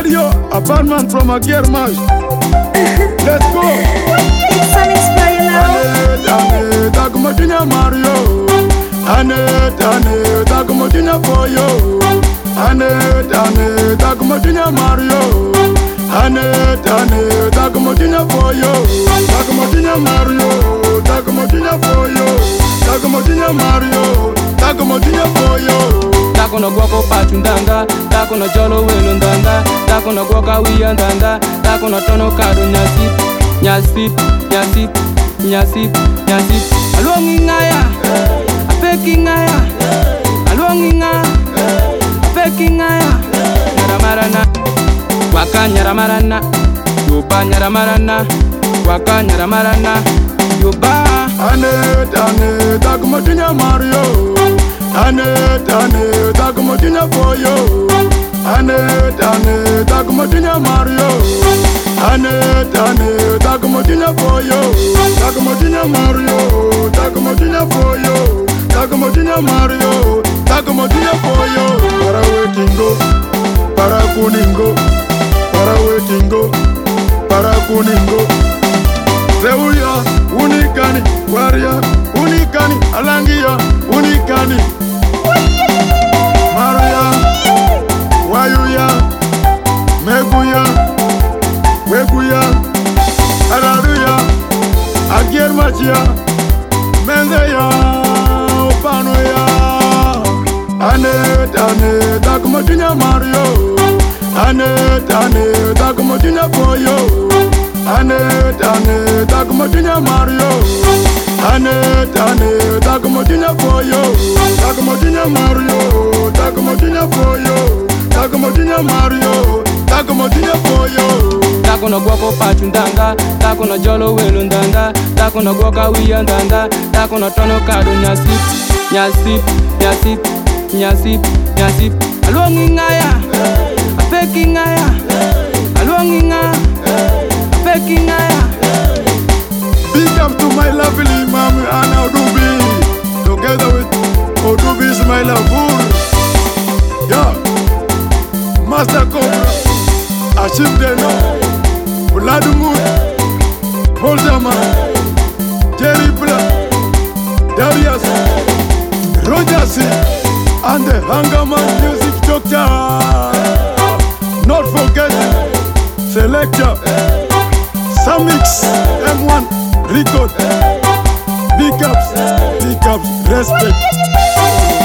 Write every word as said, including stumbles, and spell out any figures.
Mario, a bad man from a gear mash. Let's go. Samix Ane, ane, takumotinya Mario. Ane, ane, takumotinya Boyo. Ane, ane, takumotinya Mario. Ane, ane, takumotinya Boyo. Takumotinya Mario, takumotinya Boyo. Takumotinya Mario, takumotinya Boyo. Takono gwako pachu ndanga, takono jolo welo ndanga, takono gwaka wiya ndanga, takono tono kado nyasip, nyasip, nyasip, nyasip, nyasip. Alongi ngaya, apeki ngaya, alongi ngaya, apeki ngaya. Nyaramarana, waka nyaramarana, yoba nyaramarana, waka nyaramarana, yoba. Ane, ane, takumotinya Mario. Ane, ane, takumotinya Boyo. Ane, ane, takumotinya Mario. Ane, ane, takumotinya Boyo. Takumotinya Mario, takumotinya Boyo. Takumotinya Mario, takumotinya Boyo. Para wetingo, para kuningo, para wetingo, para kuningo. Zeuya, unikani, waria, unikani, alangia, unikani. Maria, wayuya, meguya, weguya, araduya, agiermachia, menzeya, opanoya. Ane, ane, takumotinya Mario. Ane, ane, takumotinya Boyo. Ane, ane, takumotinya Mario. Ane, ane, takumotinya Boyo. Takumotinya Mario, takumotinya Boyo. Takumotinya Mario, takumotinya Boyo. Takono gwako pachu ndanga, takono jolo welo ndanga, takono gwaka wiya ndanga, takono tono kado nyasip, nyasip, nyasip, nyasip, nyasip. Alongi ngaya, apeki ngaya, alongi ngaya, apeki ngaya. Big up to my lovely mom Anna Odubi. Together with Odubi is my love. Yeah, Master Cobra, Ashim Deno, Vladimir, Bolzama, Jerry Black, Darius, Roger C, and the Hangerman Music Doctor. Not forgetting Selector, Samix, M one, Record. Big ups, big ups, respect.